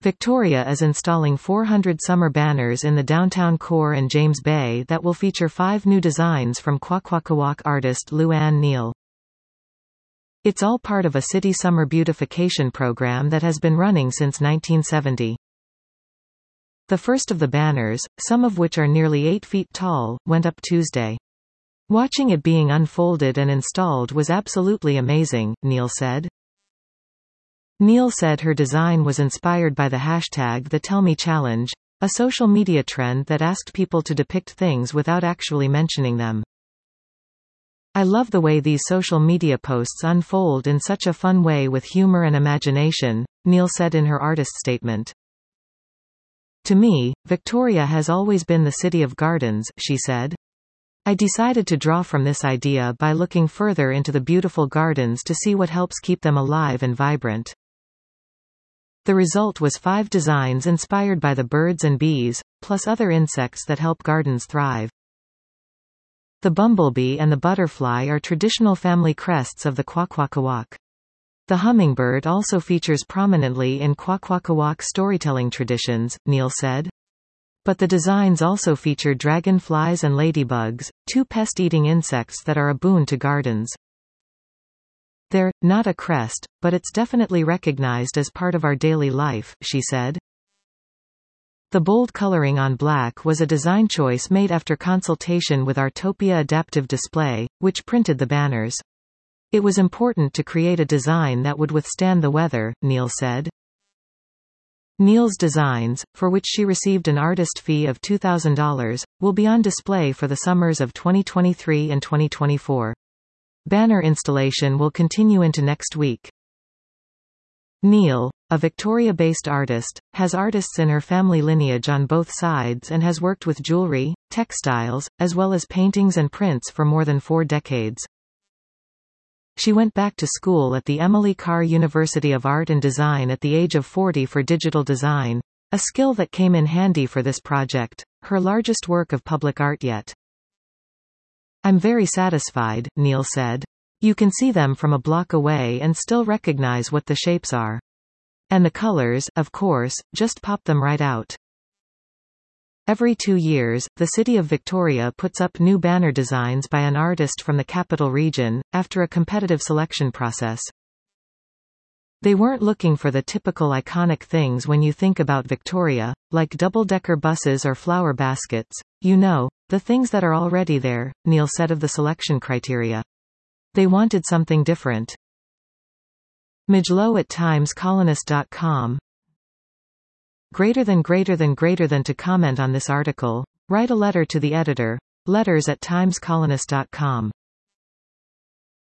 Victoria is installing 400 summer banners in the downtown core and James Bay that will feature 5 new designs from Kwakwaka'wakw artist Lou Anne Neal. It's all part of a city summer beautification program that has been running since 1970. The first of the banners, some of which are nearly 8 feet tall, went up Tuesday. Watching it being unfolded and installed was absolutely amazing, Neal said. Neal said her design was inspired by the hashtag the Tell Me Challenge, a social media trend that asked people to depict things without actually mentioning them. I love the way these social media posts unfold in such a fun way with humor and imagination, Neal said in her artist statement. To me, Victoria has always been the city of gardens, she said. I decided to draw from this idea by looking further into the beautiful gardens to see what helps keep them alive and vibrant. The result was 5 designs inspired by the birds and bees, plus other insects that help gardens thrive. The bumblebee and the butterfly are traditional family crests of the Kwakwaka'wakw. The hummingbird also features prominently in Kwakwaka'wakw storytelling traditions, Neal said. But the designs also feature dragonflies and ladybugs, 2 pest-eating insects that are a boon to gardens. They're not a crest, but it's definitely recognized as part of our daily life, she said. The bold coloring on black was a design choice made after consultation with Artopia Adaptive Display, which printed the banners. It was important to create a design that would withstand the weather, Neal said. Neal's designs, for which she received an artist fee of $2,000, will be on display for the summers of 2023 and 2024. Banner installation will continue into next week. Neal, a Victoria-based artist, has artists in her family lineage on both sides and has worked with jewelry, textiles, as well as paintings and prints for more than 4 decades. She went back to school at the Emily Carr University of Art and Design at the age of 40 for digital design, a skill that came in handy for this project, her largest work of public art yet. I'm very satisfied, Neal said. You can see them from a block away and still recognize what the shapes are. And the colors, of course, just pop them right out. Every 2 years, the City of Victoria puts up new banner designs by an artist from the capital region, after a competitive selection process. They weren't looking for the typical iconic things when you think about Victoria, like double-decker buses or flower baskets, the things that are already there, Neal said of the selection criteria. They wanted something different. Mijlo at timescolonist.com. Greater than to comment on this article, write a letter to the editor, letters@timescolonist.com.